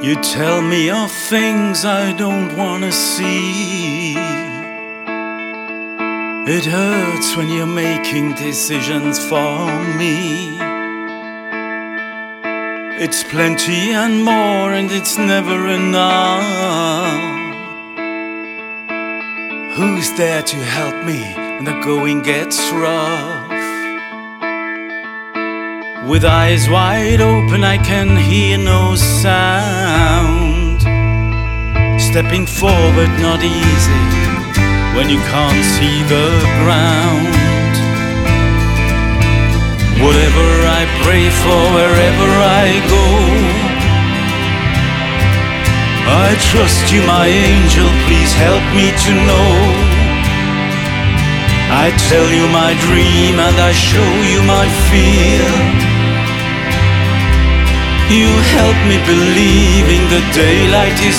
You tell me of things I don't wanna see. It hurts when you're making decisions for me. It's plenty and more, and it's never enough. Who's there to help me when the going gets rough? With eyes wide open I can hear no sound. Stepping forward not easy when you can't see the ground. Whatever I pray for, wherever I go, I trust you, my angel, please help me to know. I tell you my dream and I show you my fear. You help me believing the daylight is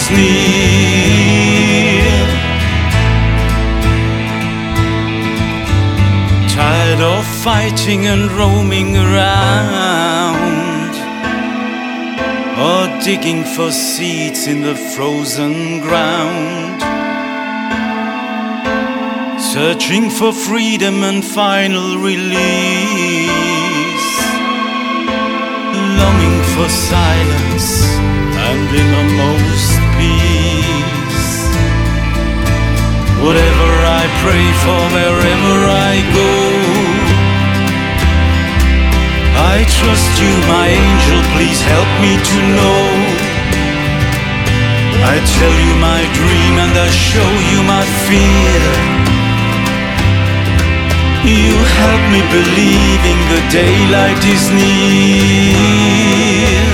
near. Tired of fighting and roaming around, or digging for seeds in the frozen ground, searching for freedom and final release, longing for silence and innermost peace. Whatever I pray for, wherever I go, I trust you, my angel, please help me to know. I tell you my dream and I show you my fear. You help me believing the daylight is near.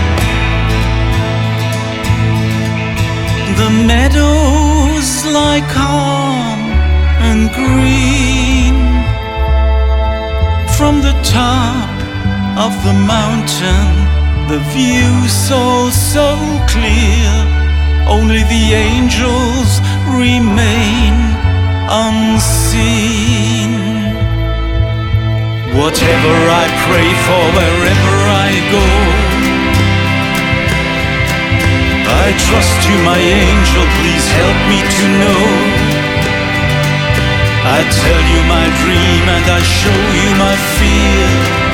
The meadows lie calm and green. From the top of the mountain, the view so clear. Only the angels remain unseen. Whatever I pray for, wherever I go, I trust you, my angel, please help me to know. I tell you my dream and I show you my fear.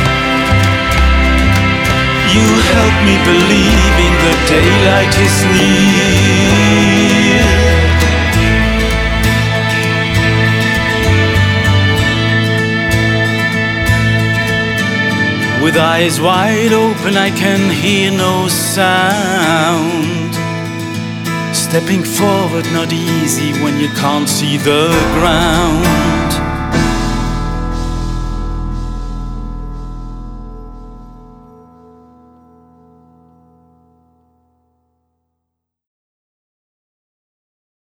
You help me believing the daylight is near. With eyes wide open I can hear no sound. Stepping forward not easy when you can't see the ground.